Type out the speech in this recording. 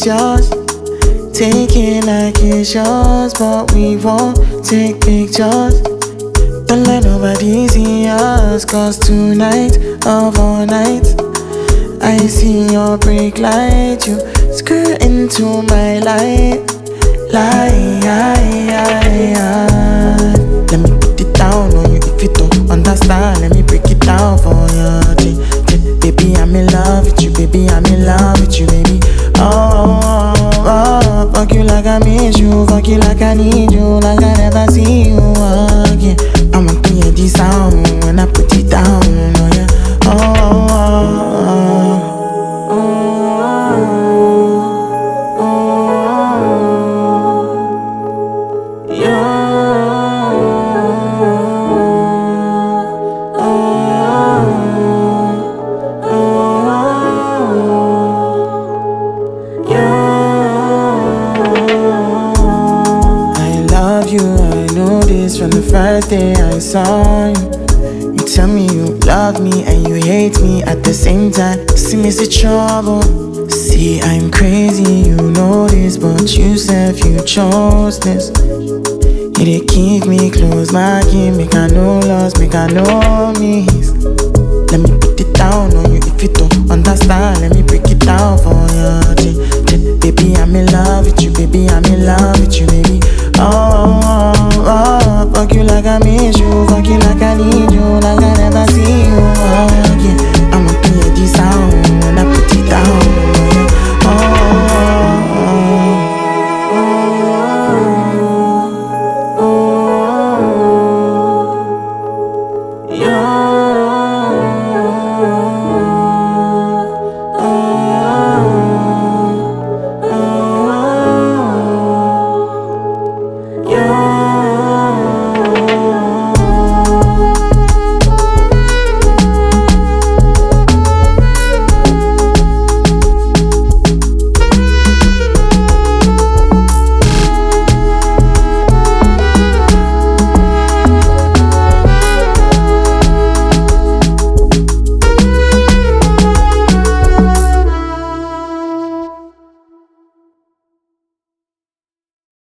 it's yours. Take it like it's yours, but we won't take pictures. Don't let nobody see us, cause tonight of all nights I see your brake light, you skirt into my light. Let me put it down on you if you don't understand. Let me break it down for you. Baby, I'm in love with you, baby, I'm in love with you, baby. Oh, fuck you like I miss you, fuck you like I need you, like I never see you again. I want to hear this sound when I put it down, oh yeah. I know this from the first day I saw you. You tell me you love me and you hate me at the same time. See me see trouble. See I'm crazy, you know this, but you said you chose this. You did keep me close, my game, make I no loss, make I no miss. Let me put it down on you if you don't understand. Let me break it down for you. Baby, I'm in love with you, baby, I'm in love with you, baby. Fuck you like I miss you, fuck you like I need you, like I never see you.